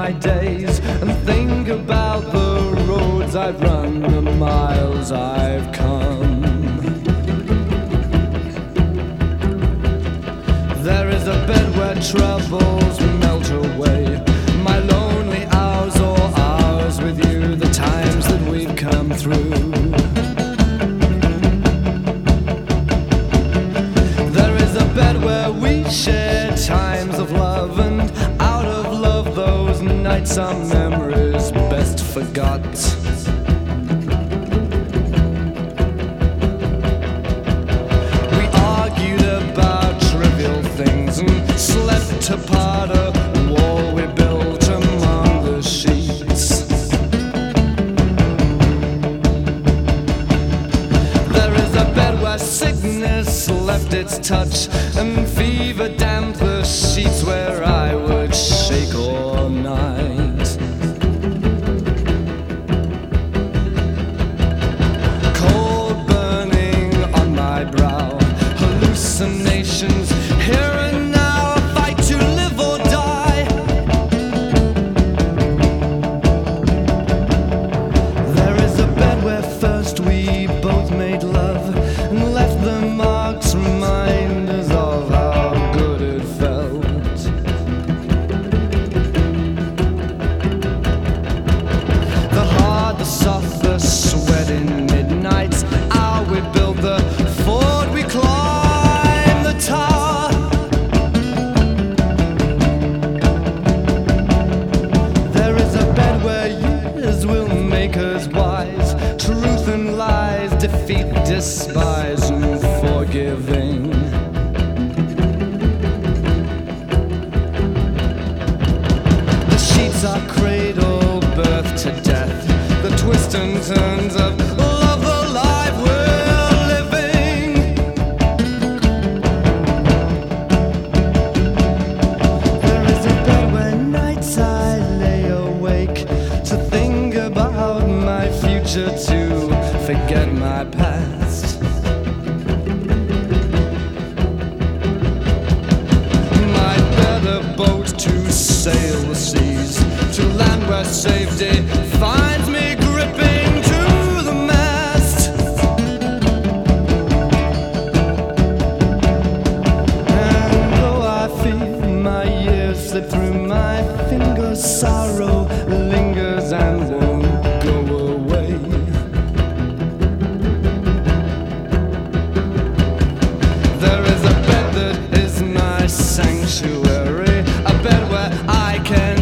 my days and think about the roads I've run, the miles I've come. There is a bed where troubles melt away, my lonely hours or hours with you, the times that we've come through. There is a bed where we share times of love, and out of love those nights are memories best forgot. We argued about trivial things and slept apart, a wall we built among the sheets. There is a bed where sickness left its touch and fever damped the sheets where I would shake all night. Cold burning on my brow, hallucinations here and now, a fight to live or die. There is a bed where first we both made love and left the marks, reminders of how good it felt. The hard, the soft, the sweat in midnights hour, we built the fort, we climbed the tower. There is a bed where years will make us wise, truth and lies defeat despise and forgiving. The sheets are cradle, birth to death, the twists and turns of love, the life we're living. There is a bed where nights I lay awake to think about my future, to forget my past. My better boat to sail the seas, to land where safety finds me gripping to the mast. And though I feel my years slip through my fingers, sorrow lingers and won't go away. There is a bed that is my sanctuary, a bed where I can